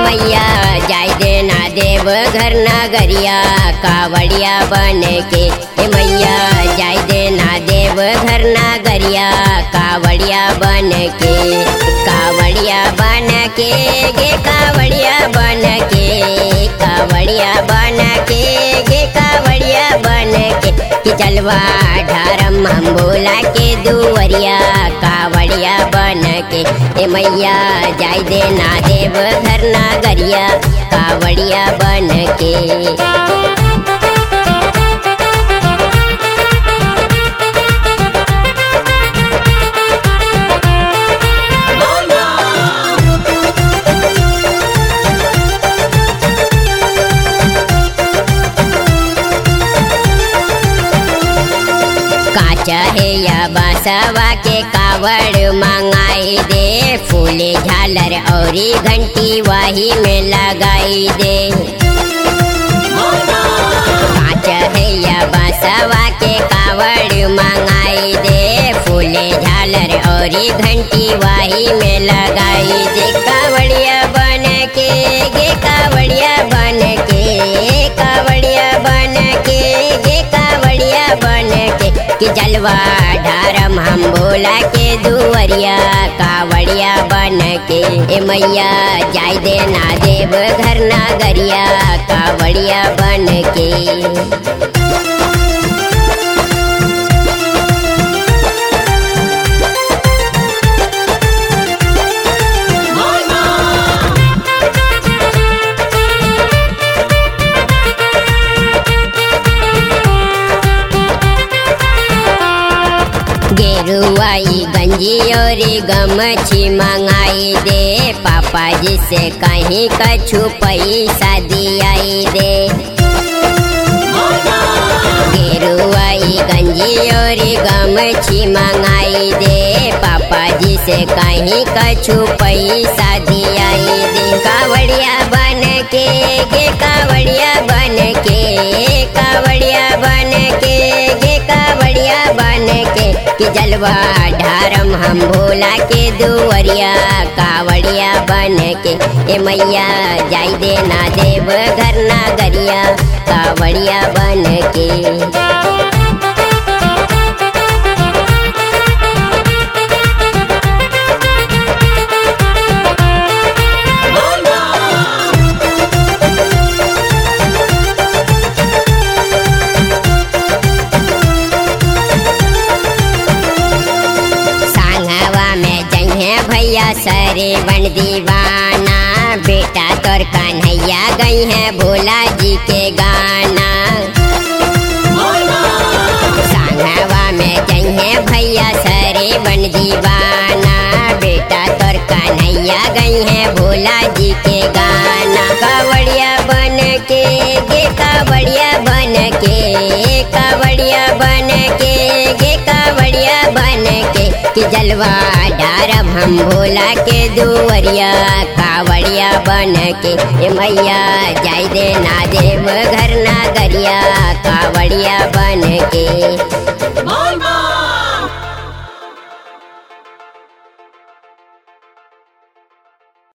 मैया जाय देना देव घर नगरिया कावड़िया बन के। मैया जाय देना देव घर नगरिया कावड़िया बन के। कावड़िया बन के गे कावड़िया बन के। कावड़िया बन के गे कावड़िया बन के। कि जलवा ढारम हम भोला के दुवरिया कावड़िया बन के। ए मैया जाय देना देव घर नगरिया कावड़िया बन के। चाहे या बासवा के कावड़ मंगाई दे। फूले झालर औरी घंटी वाही में लगाई दे। चाहे या बासवा के कावड़ मंगाई दे। फूले झालर औरी घंटी वाही में लगाई दे। कावड़िया बन के गे कावड़िया बन के। कावड़िया बन के गे कावड़िया बन के। कि जलवा ढारम हम भोला के दुवरिया कावड़िया बन के। ए मैया जाय देना देव घर नगरिया कावड़िया बन के। गेरुआई गंजी और गमछी मंगाई दे। पापा जी से कहीं कछु पैसा दियाई दे। गेरुआई गंजी और गमछी मंगाई दे। पापा जी से कहीं कछु पैसा दियाई दे। कावड़िया बन के गे कावड़िया बन के। कावड़िया बन के गे कावड़िया बन के। कि जलवा ढारम हम भोला के दुवरिया कावड़िया बन के। ए मैया जाय देना देव घर नगरिया कावड़िया बन के। भैया सरे बन दीवाना। बेटा तोर कन्हैया गई है भोला जी के गाना। सांगवा में जइहे भैया सरे बन दीवाना। बेटा तोर कन्हैया गई है भोला जी के गाना। कावड़िया बन के गे कावड़िया बन के। कावड़िया बन के गे कावड़िया बन के। कि जलवा ढारम हम भोला के दुवरिया कावड़िया बन के। ए मैया जाय देना देव घर नगरिया कावड़िया बन के।